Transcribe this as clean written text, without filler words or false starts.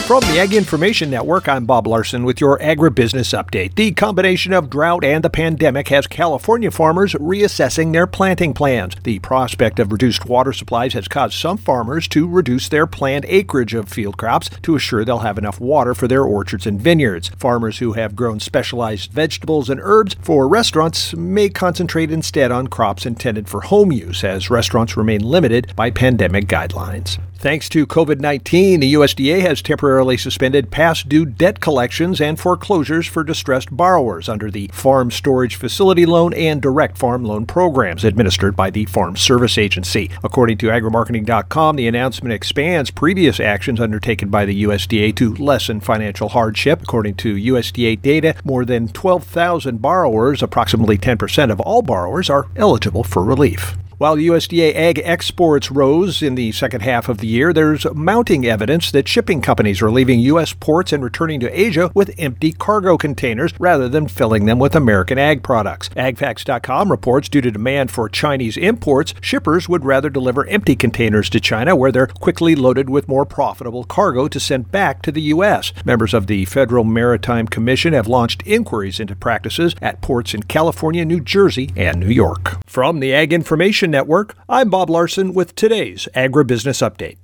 From the Ag Information Network, I'm Bob Larson with your agribusiness update. The combination of drought and the pandemic has California farmers reassessing their planting plans. The prospect of reduced water supplies has caused some farmers to reduce their planned acreage of field crops to assure they'll have enough water for their orchards and vineyards. Farmers who have grown specialized vegetables and herbs for restaurants may concentrate instead on crops intended for home use, as restaurants remain limited by pandemic guidelines. Thanks to COVID-19, the USDA has temporarily suspended past due debt collections and foreclosures for distressed borrowers under the Farm Storage Facility Loan and Direct Farm Loan programs administered by the Farm Service Agency. According to agrimarketing.com, the announcement expands previous actions undertaken by the USDA to lessen financial hardship. According to USDA data, more than 12,000 borrowers, approximately 10% of all borrowers, are eligible for relief. While USDA ag exports rose in the second half of the year, there's mounting evidence that shipping companies are leaving U.S. ports and returning to Asia with empty cargo containers rather than filling them with American ag products. AgFacts.com reports due to demand for Chinese imports, shippers would rather deliver empty containers to China, where they're quickly loaded with more profitable cargo to send back to the U.S. Members of the Federal Maritime Commission have launched inquiries into practices at ports in California, New Jersey, and New York. From the Ag Information Network, I'm Bob Larson with today's Agribusiness Update.